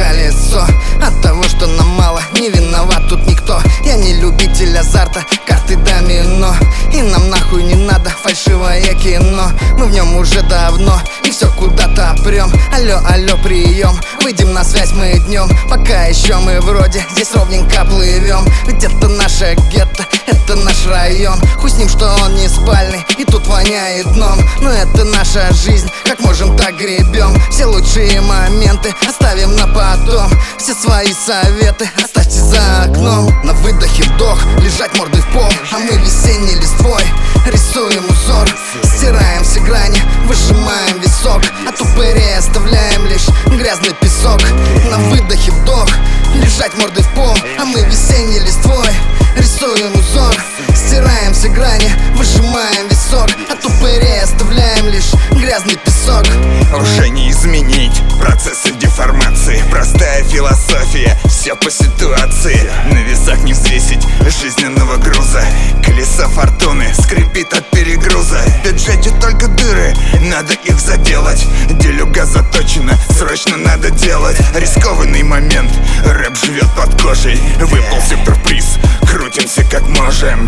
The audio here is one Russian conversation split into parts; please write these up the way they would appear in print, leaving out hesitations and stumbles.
колесо. От того, что нам мало, не виноват тут никто. Я не любитель азарта, карты домино. И нам нахуй не надо фальшивое кино. Мы в нем уже давно и все куда-то прем. Алло, алло, прием, выйдем на связь мы днем. Пока еще мы вроде здесь ровненько плывем. Ведь это наше гетто, это наш район. Хуй с ним, что он не спальный, и тут воняет дном. Но это наша жизнь, как можем так гребем. Все лучшие моменты оставим на потом. Все свои советы оставьте за окном. На выдохе вдох, лежать мордой в пол. А мы весенней листвой рисуем узор. Стираем все грани, выжимаем висок. От упырей оставляем лишь грязный песок. На выдохе вдох, лежать мордой в пол. А мы весенней листвой рисуем узор. Стираем все грани, выжимаем висок. От упырей оставляем лишь грязный песок. Уже не изменить процессы деформации. Простая философия, все по ситуации. На весах не взвесить жизненного груза. Колесо фортуны скрипит от перегруза. В бюджете только дыры, надо их заделать. Делюга заточена, срочно надо делать. Рискованный момент, рэп живет под кожей. Выпал сюрприз, крутимся как можем.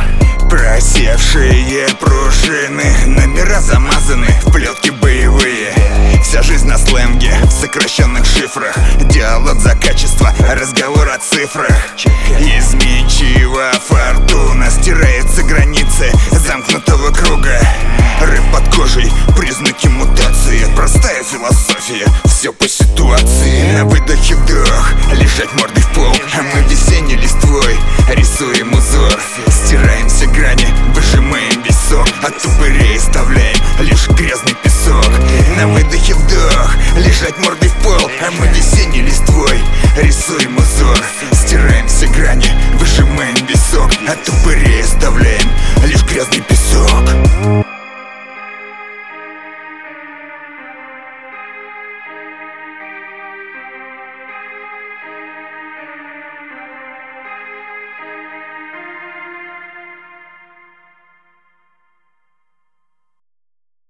Просевшие пружины, номера замазаны в плетки боевые. Вся жизнь на сленге, в сокращенных шифрах. Диалог за качество, разговор о цифрах. Изменчива фортуна, стирается границы замкнутого круга. Рэп под кожей, признаки мутации. Простая философия, все по ситуации. На выдохе вдох, лежать мордой в пол. А мы весенней листвой рисуем узор. Стираем все грани, выжимаем висок. От упырей оставляем лишь грязный песок. На выдохе вдох, лежать мордой в пол. А мы весенней листвой рисуем узор. Стираем все грани, выжимаем висок. От упырей